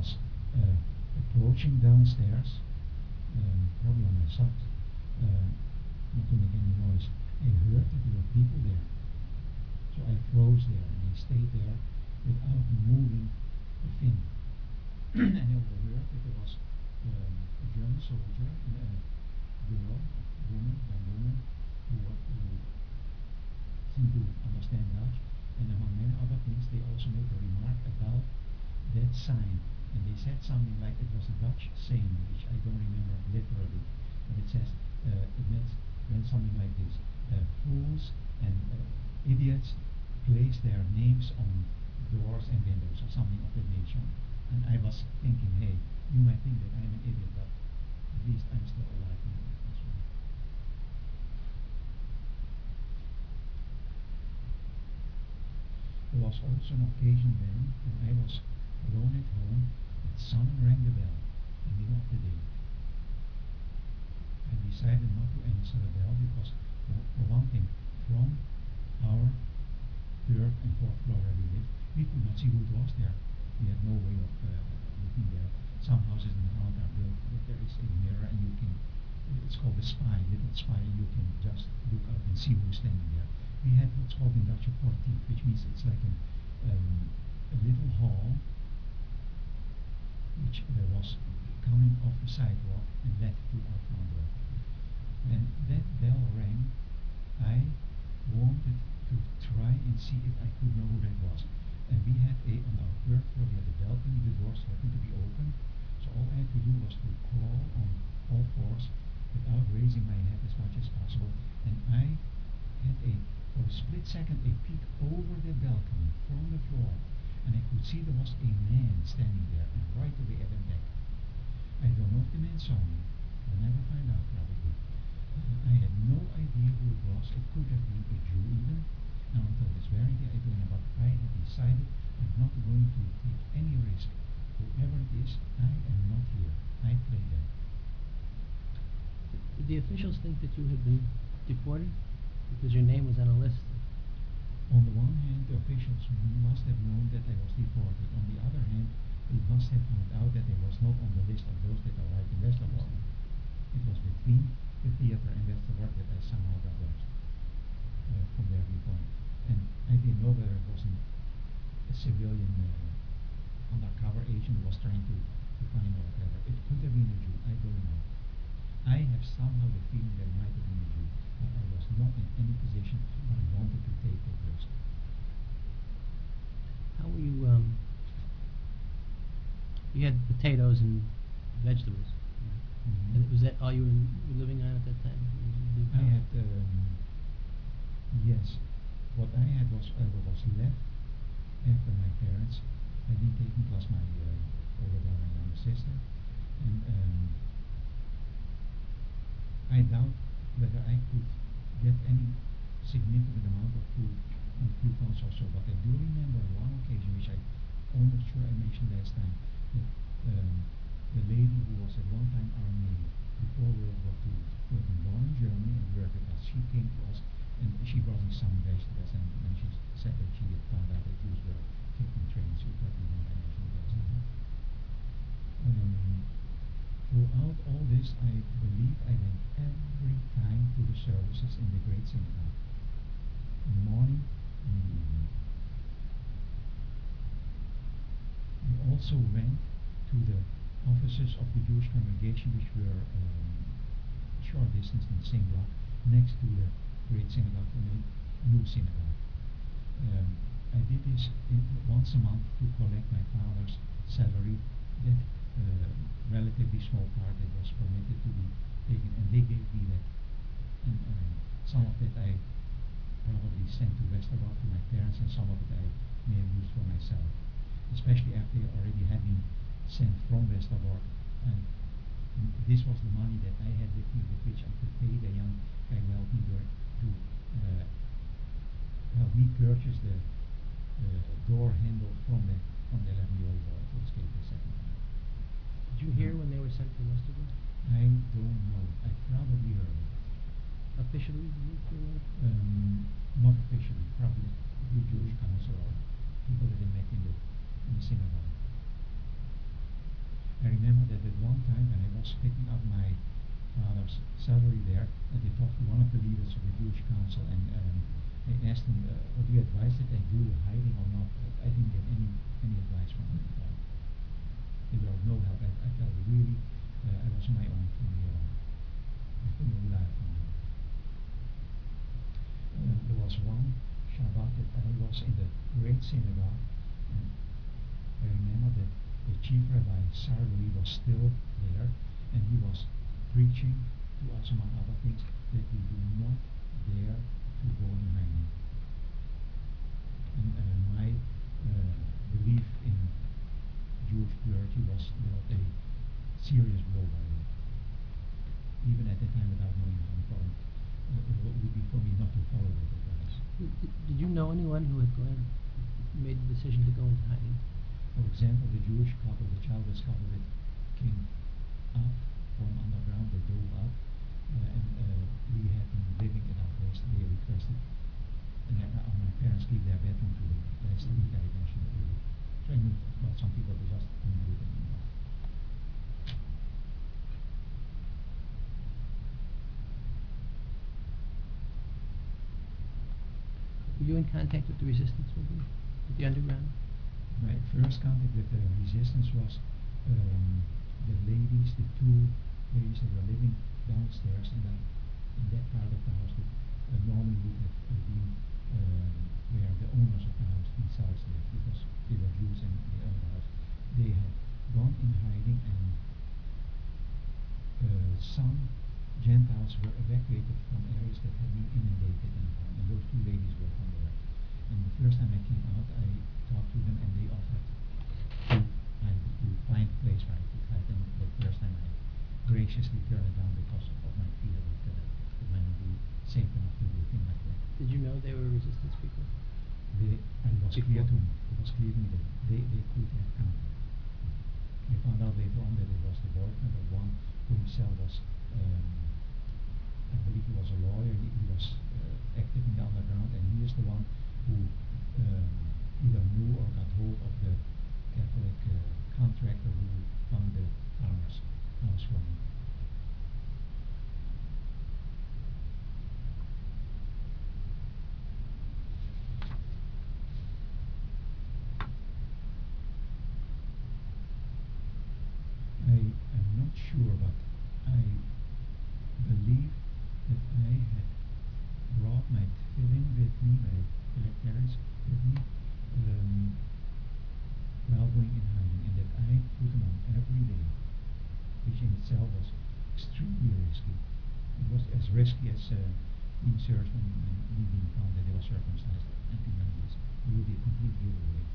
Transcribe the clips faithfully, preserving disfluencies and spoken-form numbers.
was uh, approaching downstairs, um, probably on my socks, uh, not to make any noise. I heard that there were people there. So I froze there and I stayed there without moving a fin. And I overheard that there was um, a German soldier and a girl, woman, young woman, who, who seemed to understand Dutch. And among many other things, they also made a remark about that sign. And they said something like it was a Dutch saying, which I don't remember literally. But it says, uh, it meant, meant something like this. Uh, fools and uh, idiots place their names on doors and windows or something of that nature. And I was thinking, hey, you might think that I'm an idiot, but at least I'm still alive. There was also an occasion then when I was alone at home that someone rang the bell in the middle of the day. I decided not to answer the bell because, for, for one thing, from our third and fourth floor where we lived, we could not see who it was there. We had no way of uh, looking there. Some houses in Holland are built that there is a mirror and you can, it's called a spy, little spy, and you can just look out and see who's standing there. We had what's called in Dutch a portiek, which means it's like an, um, a little hall which uh, was coming off the sidewalk and led to our front door. When that bell rang, I wanted to try and see if I could know who that was. And we had a, on our third floor, we had a balcony, the doors happened to be open. So all I had to do was to crawl on all fours without raising my head as much as possible. And I had a, for a split second, a peek over the balcony from the floor. And I could see there was a man standing there, and right away I went back. I don't know if the man saw me. I'll never find out, probably. Uh, I had no idea who it was. It could have been a Jew even. Now until this very day I don't know, but I had decided I'm not going to take any risk. Whoever it is, I am not here. I play dead. Did the officials think that you had been deported because your name was on a list? On the one hand, the officials must have known that I was deported. On the other hand, they must have found out that I was not on the list of those that arrived in Westerbork. It was between the theater and Westerbork that I somehow got lost uh, from their viewpoint. And I didn't know whether it was an, a civilian uh, undercover agent who was trying to, to find or whatever. It could have been a Jew, I don't know. I have somehow the feeling that it might have been a Jew, but I was not in any position where I wanted to take that risk. How were you, um, you had potatoes and vegetables. Mm-hmm. And was that all you were, were living on at that time? I had, um, yes, what I had was uh, what was left after my parents had been taken, plus my uh, older brother and younger sister. And um, I doubt whether I could get any significant amount of food on coupons or so, but I do remember one occasion, which I almost sure I mentioned last time, that um, the lady who was at one time our maid before World War Two, who had been born in Germany and worked with us, she came to us and she brought me some vegetables, and when she said that she had found out that Jews were kept in trains, you probably remember I mentioned it last time. Um, Throughout all this, I believe I went every time to the services in the Great Synagogue, in the morning and in the evening. I also went to the offices of the Jewish congregation, which were um, a short distance in the same block, next to the Great Synagogue, the new synagogue. Um, I did this in, once a month to collect my father's salary. That uh, relatively small part that was permitted to be taken, and they gave me that. And um, some of that I probably sent to Westerbork to my parents, and some of it I may have used for myself, especially after they already had been sent from Westerbork. And this was the money that I had with me, with which I could pay the young guy who helped me to uh, help me purchase the, the door handle from the from the eleven-year-old boy to escape the second time. Did you hear when they were sent to Westerbork? I don't know. I probably heard it. Officially, did you hear that? Um, not officially. Probably the Jewish council or people that they met in the in the synagogue. at one time when I was picking up my father's salary there, that they talked to one of the leaders of the Jewish Council, and um, they asked him, uh, what do you advise that I do, hiding or not? But I didn't get any any advice from him at all. They were of no help. I, I felt really, uh, I was on my own from here on. I couldn't rely upon him. Uh, there was one Shabbat that I was in the great synagogue, and I remember that the chief rabbi, Sarli, was still there, and he was preaching to us, among other things, that we do not dare to go in hiding. And uh, my uh, belief in Jewish purity was dealt a serious blow by that. Even at that time, without knowing how important uh, it would be for me not to follow that advice. Did, did you know anyone who had gone, made the decision to go into hiding? For example, the Jewish couple, the childless couple that came up from underground, they dove up, uh, and uh, we had them living at our place. They requested, and uh, my parents gave their bedroom to them last week. I mentioned it earlier. So I knew about some people that just couldn't do it anymore. Were you in contact with the resistance movement, with the underground? My first contact with the resistance was um, the ladies, the two ladies that were living downstairs in that in that part of the house that uh, normally would have uh, been um, where the owners of the house themselves lived, because they were Jews and they owned the house. They had gone in hiding, and uh, some Gentiles were evacuated from areas that had been inundated in the town, and those two ladies were from there. And the first time I came out, I talked to them, and they offered to, I, to find a place where I could hide. And the first time I graciously turned it down because of, of my fear that uh, it might not be safe enough to do a thing like that. Did you know they were resistance people? They, and it was clear to me, it was clear to me that they, they could have come there. I found out later on that it was the boyfriend of one who himself was, um, I believe he was a lawyer, he, he was uh, active in the underground, and he is the one who um, either knew or got hold of the Catholic uh, contractor who found the farmer's house for me. I am not sure, but I believe that I had brought my tefillin with me, my phylacteries with me, um, while going in hiding, and that I put them on every day, which in itself was extremely risky. It was as risky as uh, being searched and, and me being found that they were circumcised and things like this. It would be a complete giveaway.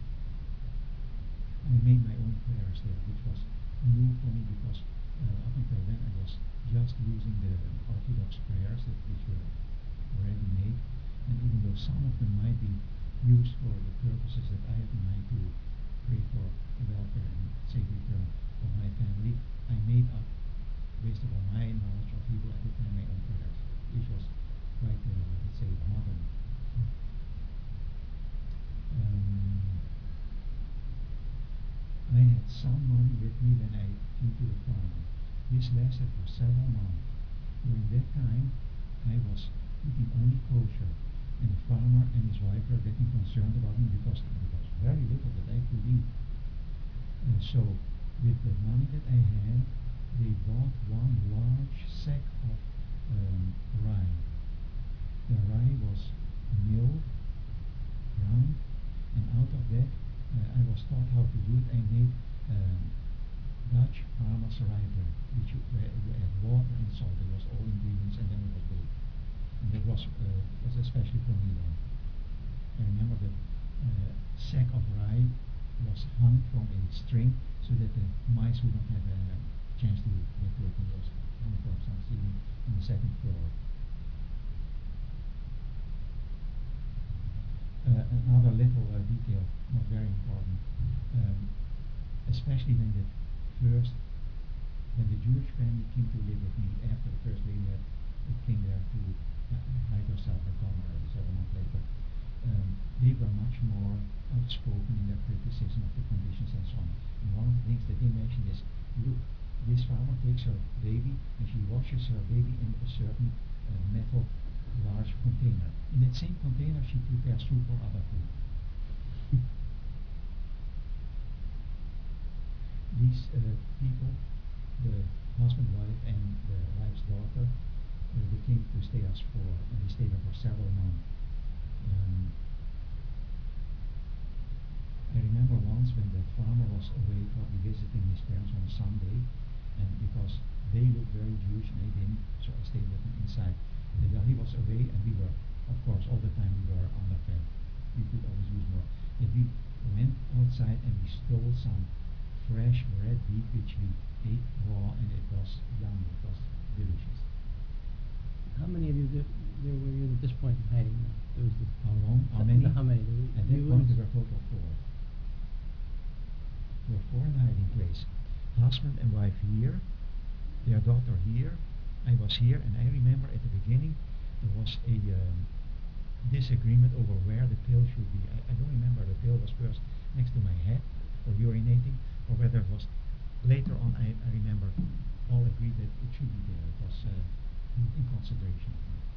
I made my own prayers there, which was new for me because uh, up until then I was just using the Orthodox prayers that which were already made, and even though some of them might be used for the purposes that I have in mind to pray for the welfare and safe return of my family, I made up, based upon my knowledge of Hebrew at the time, my own prayers, which was quite, uh, let's say, modern. Um, I had some money with me when I came to the farm. This lasted for several months. During that time, I was eating only kosher, and the farmer and his wife were getting concerned about me because there was very little that I could eat. Uh, so, with the money that I had, they bought one large sack of um, rye. The rye was milled, ground, and out of that, uh, I was taught how to do it. I made um, Dutch farmer's rye bread, which you, where you add water and salt. It was all ingredients, and then it was baked. And that was uh, was especially for me then. I remember that uh, sack of rye was hung from a string so that the mice would not have a chance to get to it. It was hung from some ceiling on the second floor. Uh, another little uh, detail, not very important, um, especially when the first, when the Jewish family came to live with me after the first lady had uh, came there to uh, hide herself at Gomer several months later, um, they were much more outspoken in their criticism of the conditions and so on. And one of the things that they mentioned is look, this farmer takes her baby and she washes her baby in a certain uh, metal large container. In that same container, she prepares soup or other food. These uh, people, the husband, wife, and the wife's daughter, uh, they came to stay us for, and they stayed there for several months. Um, I remember once when the farmer was away, probably visiting his parents on a Sunday, and because they looked very Jewish and I didn't, so I stayed with him inside. And while he was away, and we were, of course, all the time we were underfed. We could always use more. But we went outside and we stole some fresh red beet, which we ate raw, and it was yummy. It was delicious. How many of you there, there were you at this point in hiding now? There was this. How long? How so- many? How many? There were At that you point, and- there were a total of four. There were four in the hiding place. Husband and wife here, their daughter here. I was here, and I remember at the beginning there was a um, disagreement over where the pill should be. I, I don't remember the pill was first next to my head for urinating, or whether it was later on. I, I remember all agreed that it should be there. It was uh, in consideration.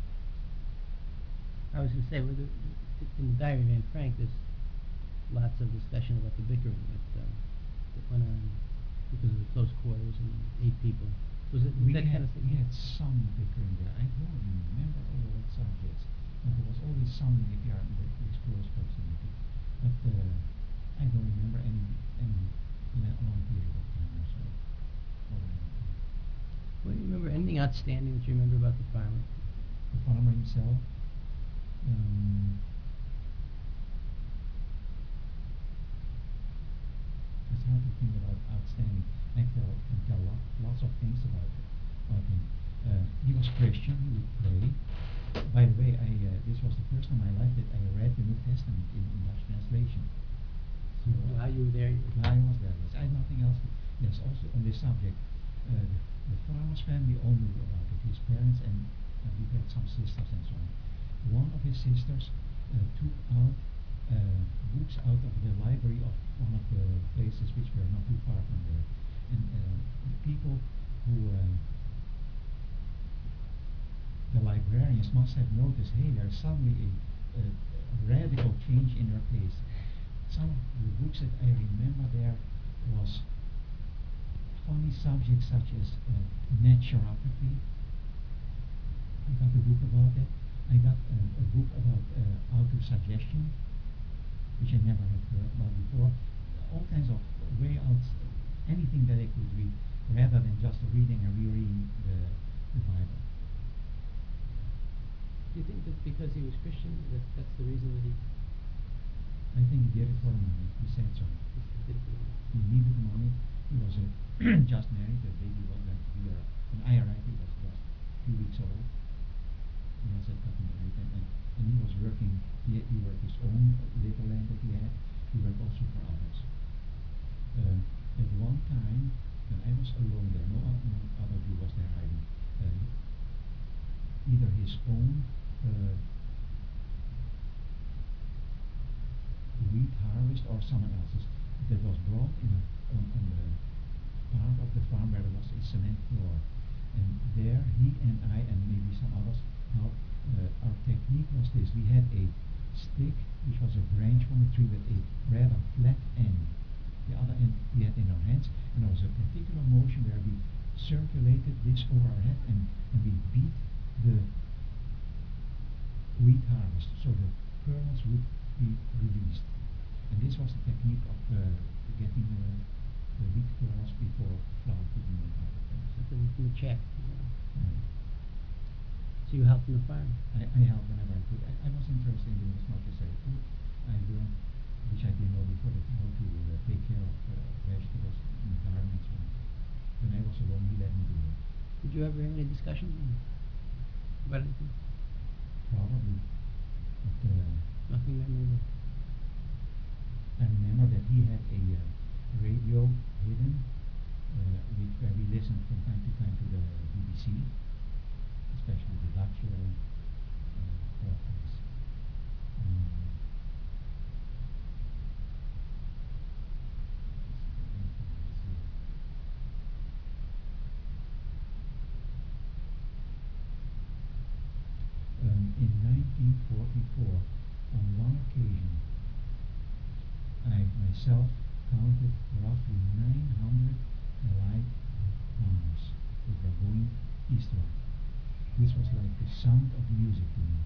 I was going to say, with the, in the Diary of Anne Frank, there's lots of discussion about the bickering that, um, that went on because of the close quarters and eight people. Was it We that had, kind of thing? we had some bickering there. I don't remember over what subjects, but there was always some in the garden that is close proximity. But uh, I don't remember any any la- long period of time or so. Over anything. Well, you remember anything outstanding that you remember about the farmer? The farmer himself. Um, it's hard to think about outstanding. I tell, can tell lot, lots of things about about him. Uh, he was Christian. He would pray. By the way, I uh, this was the first time in my life that I read the New Testament in English translation. So While you were there, you were I was there. Yes, I had nothing else. To, yes, also on this subject, uh, the, the farmer's family all knew about it. His parents and I believe he had some sisters and so on. One of his sisters uh, took out uh, books out of the library of one of the places which were not too far from there, and uh, the people who uh, the librarians must have noticed, hey, there's suddenly a, a, a radical change in her taste. Some of the books that I remember there was funny subjects such as uh, naturopathy. I got a book about it. I got a, a book about uh, autosuggestion, which I never had heard about before. All kinds of way out, anything that I could read, rather than just reading and rereading the, the Bible. Do you think that because he was Christian, that that's the reason that he, I think he did it for the money. He said so. he did it for the money? He needed the money. He was uh, just married. The baby was going to be, uh, when I arrived, he was just a few weeks old. He has just gotten married, and, and, and he was working. He, he worked his own little land that he had. He worked also for others. Uh, at one time, when I was alone there, no, o- no other Jew was there hiding. Uh, either his own uh, wheat harvest or someone else's that was brought in a, on, on the part of the farm where there was a cement floor. And there he and I and maybe some others helped. Uh, our technique was this. We had a stick which was a branch from a tree with a rather flat end. The other end we had in our hands, and there was a particular motion where we circulated this over our head and, and we beat the wheat harvest so the kernels would be released. And this was the technique of uh, getting uh, the wheat kernels before flour could be made out of them. Something from the chaff. Right. So you helped in the farm. I, I helped whenever I could. I, I was interested in doing as much as I could. I learned, which I didn't know before, that how to uh, take care of uh, vegetables in the garden and so on. When I was alone, he let me do it. Did you ever have any discussions about anything? Probably. But uh, Nothing memorable. I remember that he had a uh, radio hidden, uh, which, where we listened from time to time to the B B C, especially the Dutch uh, uh, broadcast. Um, let's see, anything else here. forty-four, on one occasion, I myself counted roughly nine hundred light farmers that were going eastward. This was like the sound of music to me.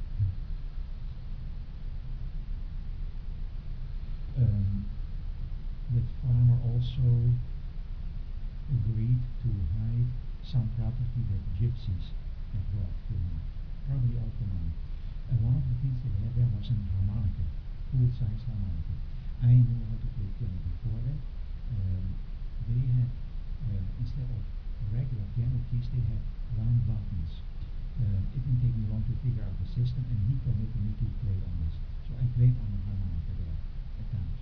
Um, that farmer also agreed to hide some property that gypsies had brought to him, probably all for money. And one of the things that they had there was a harmonica, full-size harmonica. I knew how to play piano before that. Um, they had, uh, instead of regular piano keys, they had round buttons. Uh, it didn't take me long to figure out the system, and he permitted me to play on this. So I played on the harmonica there at times.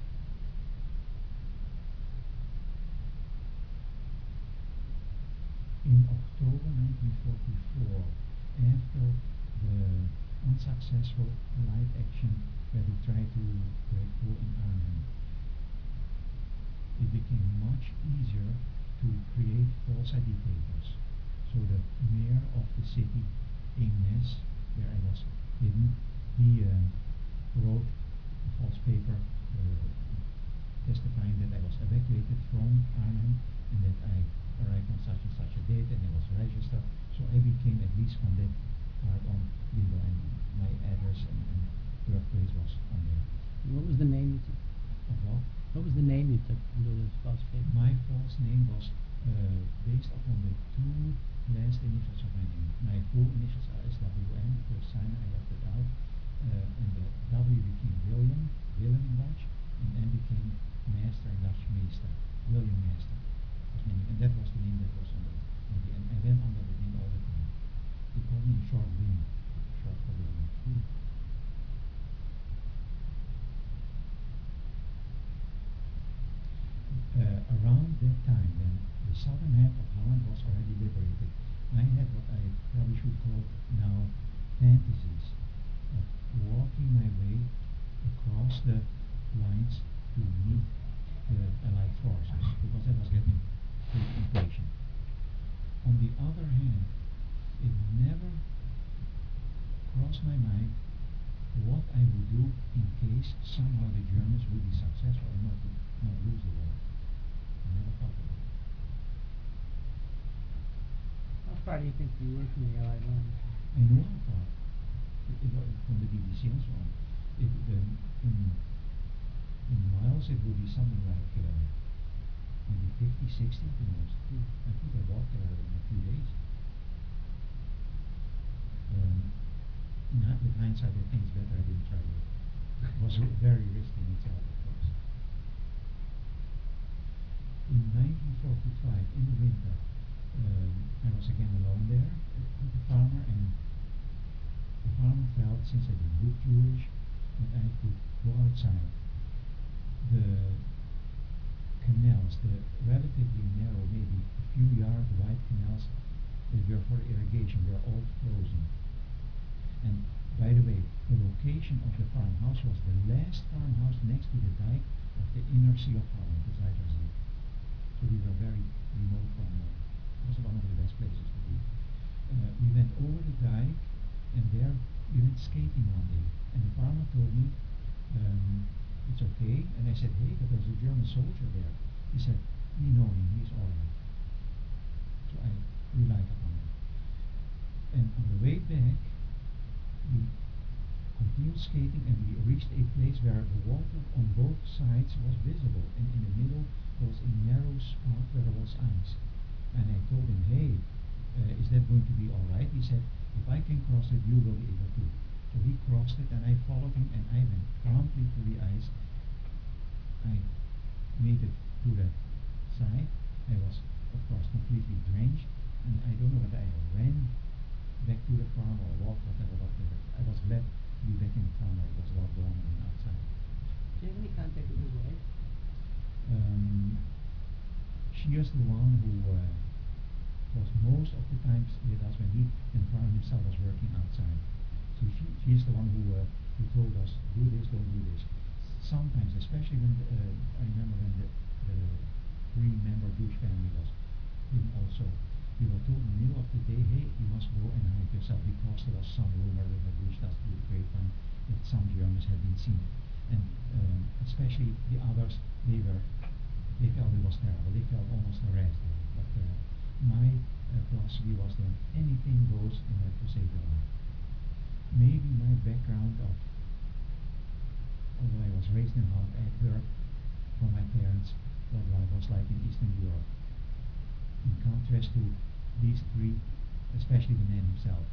In October nineteen forty-four, after the unsuccessful light action where they tried to break through in Arnhem, it became much easier to create false I D papers. So the mayor of the city, Ingnes, where I was hidden, he uh, wrote a false paper uh, testifying that I was evacuated from Arnhem and that I arrived on such and such a date and I was registered. So I became, at least from that part on, legal, and my address and, and birthplace was on there. What was the name you took? Of what? What was the name you took under this false paper? My false name was uh, based upon the two last initials of my name. My full initials are S W N, because Simon I left it out, uh, and the W became William, Willem in Dutch, and N became Master in Dutch, Meester, William Master was my name, and that was the name that was on the I D, and I went under that name all the time. They called me Short Wim, short for William. Hmm. Uh, around that time, when the southern half of Holland was already liberated, I had what I probably should call now fantasies of walking my way across the lines to meet the Allied forces, because I was getting pretty impatient. On the other hand, it never crossed my mind what I would do in case somehow the Germans would be successful and not, not lose the war. I never thought of it. How far do you think you were from the Allied lines? I know how far. It, it was from the B B C and so on. It, the, in, in miles, it would be something like uh, maybe fifty, sixty at the most. Hmm. I think I walked there in a few days. Um, not with hindsight, I think it's better I didn't try that. It was very risky in itself, of course. In nineteen forty-five, in the winter, um, I was again alone there uh, with the farmer, and the farmer felt, since I didn't look Jewish, that I could go outside. The canals, the relatively narrow, maybe a few yard wide canals that were for irrigation, were all frozen. And by the way, the location of the farmhouse was the last farmhouse next to the dike of the inner sea of Holland, the Zuiderzee. So we were very remote from, uh, it was one of the best places to be. Uh, we went over the dike, and there we went skating one day, and the farmer told me, um, it's okay, and I said, hey, but there's a German soldier there. He said, we know him, he's alright. So I relied upon him. And on the way back, we continued skating, and we reached a place where the water on both sides was visible, and in the middle there was a narrow spot where there was ice. And I told him, hey, uh, is that going to be alright? He said, if I can cross it, you will be able to. So he crossed it, and I followed him, and I went promptly through the ice. I made it to the side. I was, of course, completely drenched, and I don't know whether I ran back to the farm or walked, whatever, whatever. I was glad to be back in the farm where it was a lot warmer than outside. Do you have any contact with his wife? Um, she is the one who uh, was most of the times with us when he, when the farmer himself was working outside. So she, she is the one who, uh, who told us, do this, don't do this. Sometimes, especially when, the, uh, I remember when the, the three-member Jewish family was in also, we were told in the middle of the day, hey, you must go and hide yourself, because there was some rumor that had reached us through the grapevine that some Germans had been seen it. And um, especially the others, they were, they felt it was terrible. They felt almost harassed there. But uh, my uh, philosophy was then anything goes in order to save your life. Maybe my background of, although I was raised in Holland, I had heard from my parents what life was like in Eastern Europe. In contrast to these three, especially the man himself,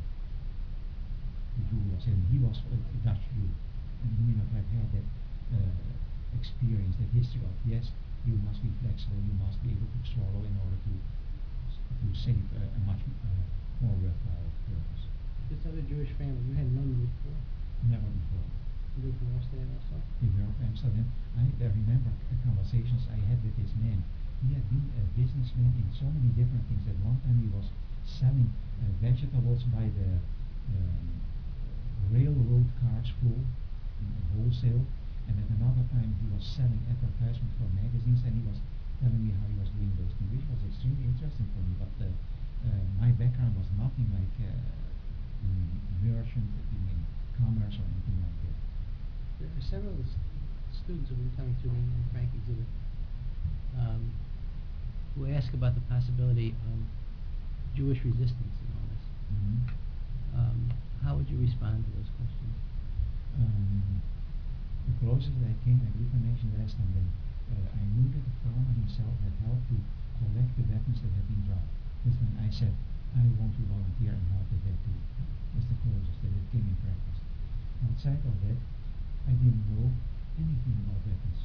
the Jew was, and he was a, a Dutch Jew, and he may not have had that uh, experience, that history of yes, you must be flexible, you must be able to swallow in order to to save a, a much uh, more worthwhile purpose. This other Jewish family, you hadn't known them before? Never before. They were from Amsterdam also? They were of Amsterdam. I uh, remember c- conversations I had with this man. He had been a businessman in so many different things. At one time he was selling uh, vegetables by the um, railroad cars full in, in wholesale, and at another time he was selling advertisements for magazines, and he was telling me how he was doing those things, which was extremely interesting for me. But uh, uh, my background was nothing like uh, being merchant, being in commerce or anything like that. There are several s- students who have been coming through the Anne Frank exhibit um, who ask about the possibility of Jewish resistance in all this. Mm-hmm. Um, how would you respond to those questions? Um, the closest I came, I believe I mentioned last time, that uh, I knew that the farmer himself had helped to collect the weapons that had been dropped. That's when I said, I want to volunteer and help with that too. That's the closest that it came in practice. Outside of that, I didn't know anything about weapons.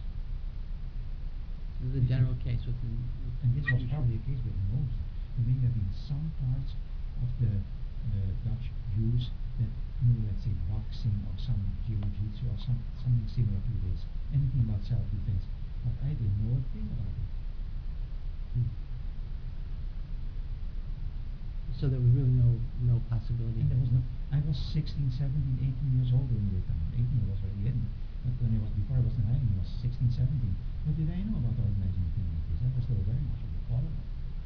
This is a general case within. And this was probably the case with most. There may have been some parts of the uh, Dutch Jews that knew, let's say, boxing or some jiu-jitsu or some, something similar to this. Anything about self-defense. But I didn't know a thing about it. Hmm. So there was really no no possibility. And there was no, I was sixteen, seventeen, eighteen years old during that time. eighteen I was already in. But when I was, before I was in hiding, I was sixteen, seventeen. What did I know about organizing a thing like this? I was still very much of a follower.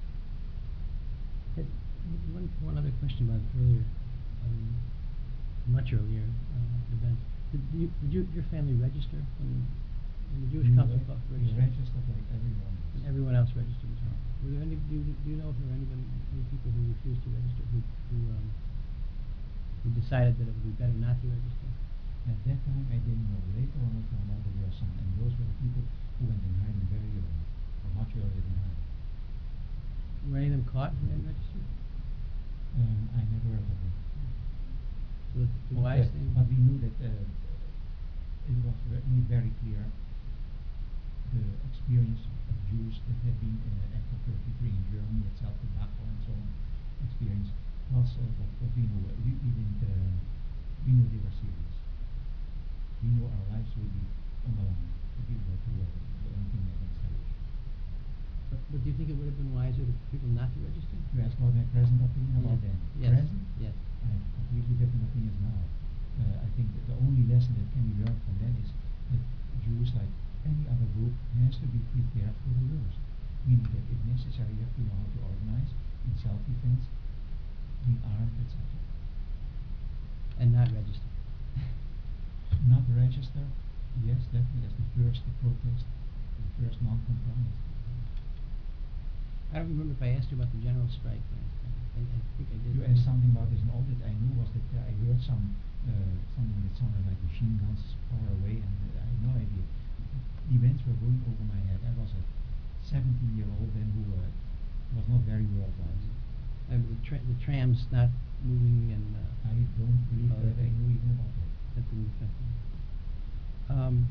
Had- One, one other question about earlier, um, much earlier uh, event. Did you, did you, your family register when, when the Jewish We Council re- fought we registered? registered like everyone else. And everyone else registered as well. Were there any? Do you, do you know if there were anybody, any people who refused to register, who who um, who decided that it would be better not to register? At that time, I didn't know. Later on, I found out there were some, and those were the people who went in hiding very early, or much earlier than I. Were any of them caught who hadn't registered? Um, I never heard of it. So the, the But, wise uh, thing. but we knew that uh, it was ve- made very clear the experience of Jews that had been uh, after thirty-three in Germany itself, the Dachau and so on, experience, plus uh, what, what we knew. Uh, we, we didn't, uh, we knew they were serious. We knew our lives would be on the line if we were to uh, do anything against their wish. But, but do you think it would have been wiser for people not to register? You ask about my present opinion about Yes. them. Yes. Present? Yes. I have completely different opinions now. Uh, I think that the only lesson that can be learned from them is that Jews, like any other group, has to be prepared for the worst. Meaning that if necessary, you have to know how to organize in self-defense, being armed, et cetera. And not register. Not register, yes, definitely as the first to protest, the first non-compliance. I don't remember if I asked you about the general strike last time. I, I think I did. You asked something about this, and all that I knew was that uh, I heard some uh, something that sounded like machine guns far away, and uh, I had no idea. Events were going over my head. I was a seventeen-year-old then who uh, was not very world-wise. Uh, the, tra- the trams not moving and. Uh, I don't believe Oh, that I okay. knew even about that. That didn't affect me. Um,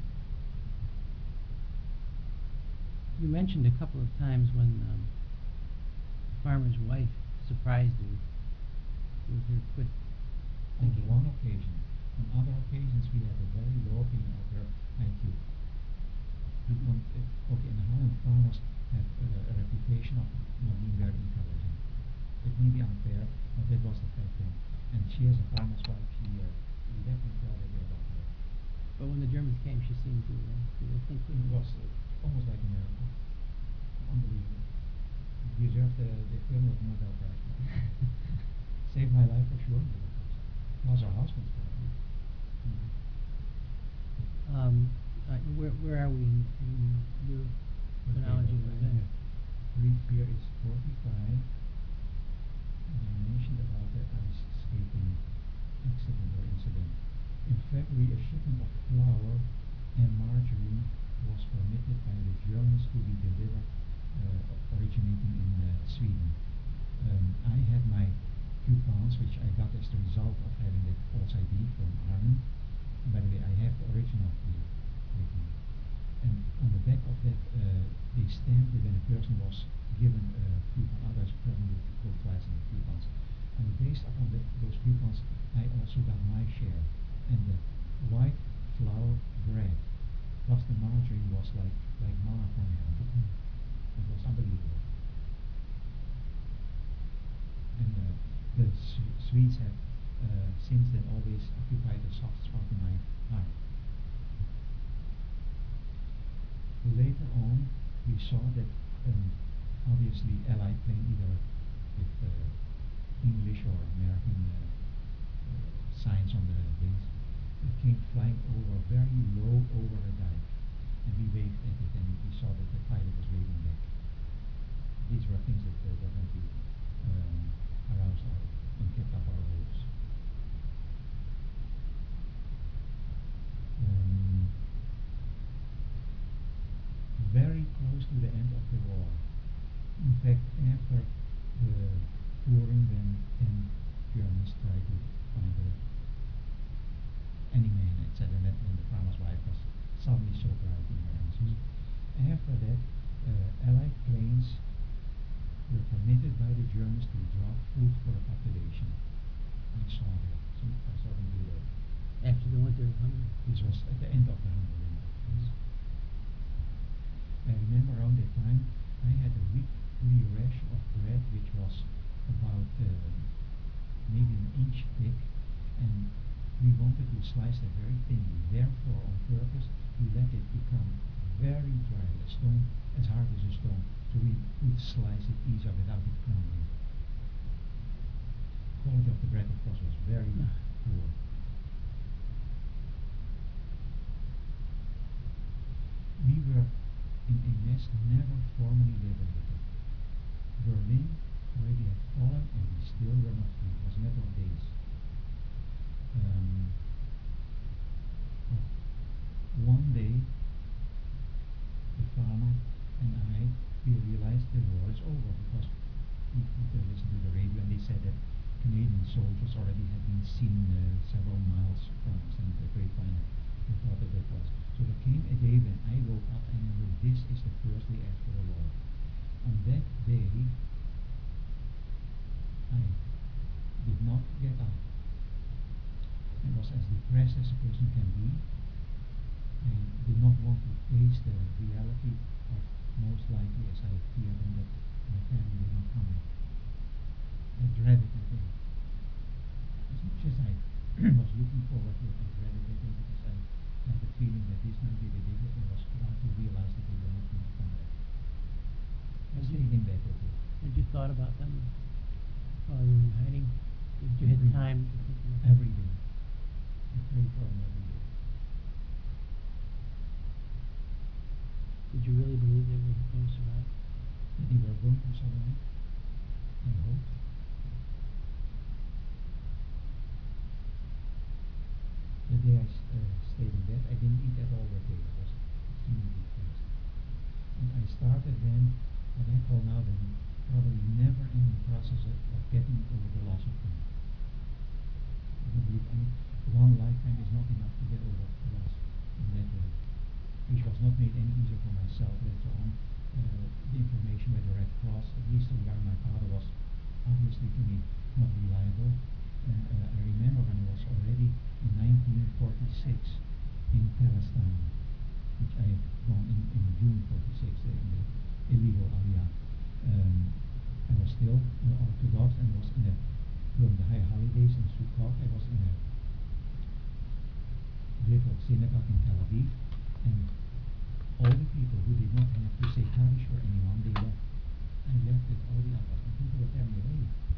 you mentioned a couple of times when um, the farmer's wife surprised you with her quick On thinking. one occasion. On other occasions, we had a very low opinion of her I Q. We con- uh, okay, in Holland, farmers have uh, a reputation of not being very intelligent. It may be unfair, but that was the fact then. And she, as a farmer's wife, she uh, we definitely felt that way about her. But when the Germans came, she seemed to, uh, to think It was uh, almost like a miracle. Unbelievable. Deserved the, the equivalent of Nobel Prize. Saved my life for sure. Plus our husband's probably. Mhm. Um, uh, where, where are we in, in your chronology of Okay, well, I events? have read here is forty-five, and I mentioned about that ice skating accident or incident. In February, a shipment of flour and margarine was permitted by the Germans to be delivered, uh, originating in uh, Sweden. Um, I had my coupons, which I got as the result of having that false I D from Arnhem. By the way, I have the original here with me. And on the back of that, uh, they stamped it when a person was given a coupon. Others present would go twice in the coupons. And based upon that, those coupons, I also got my share. And the white flour bread plus the margarine was like like manna from heaven. It was unbelievable. And uh, the Sw- Swedes have uh, since then always occupied a soft spot in my heart. Later on, we saw that um, obviously Allied plane, either with uh, English or American uh, uh, signs on the wings, it came flying over very low over the dike, and we waved at it, and we saw that the pilot was waving back. These were things that uh, definitely um, aroused our and kept up our hopes. Um, very close to the end of the war. In fact, after the touring, when ten Germans tried to find a, any man, et cetera, and that when the farmer's wife was suddenly so proud in her answers. After that, uh, Allied planes were permitted by the Germans to drop food for the population. I saw that. So I saw them do that. After the winter of hunger? This was at the end of the Hunger Winter. Yes. I remember around that time I had a weekly ration of bread which was about uh, maybe an inch thick, and we wanted to slice it very thinly. Therefore, on purpose, we let it become very dry, a stone, as hard as a stone, so we could slice it easier without it crumbling. Quality of the bread, of course, was very poor. We were in a nest never formally liberated. Berlin already had fallen, and we still were not free. It was a matter of days. Um, but one day, the farmer and I, we realized the war is over, because we could uh, listen to the radio, and they said that Canadian soldiers already had been seen uh, several miles from us, and the grapevine had reported that was. So there came a day when I woke up and I knew this is the first day after the war. On that day, I did not get up. I was as depressed as a person can be. I did not want to face the reality of, most likely, as I feared, and that my family would not come back. I dreaded that day. As much as I was looking forward to it, I dreaded that day, because I had the feeling that this might be the day that I was about to realize that they were not going to come back. I Had stayed you, in bed that day. had you thought about them while you were in hiding? Did you Every- have time to think about them? Every day. I prayed for them every day. Did you really believe they were going to survive? That they were going to survive. I hoped. The day I s- uh, stayed in bed, I didn't eat at all that day. I was extremely depressed. And I started then what I call now the probably never-ending process of, of getting over the loss of them. I don't believe any one lifetime is not enough to get over the loss in that way, which was not made any easier for myself later on. Uh, the information with the Red Cross, at least regarding my father, was obviously to me not reliable. And uh, I remember when I was already in nineteen forty-six in Palestine, which I had gone in, in June forty-six, uh, in the illegal Aliyah. Um, I was still uh, Orthodox, and was in a, during the high holidays in Sukkot, I was in a little synagogue in Tel Aviv, and all the people who did not have to say Kaddish for anyone, they left. I left with all the others, and people were telling me, hey,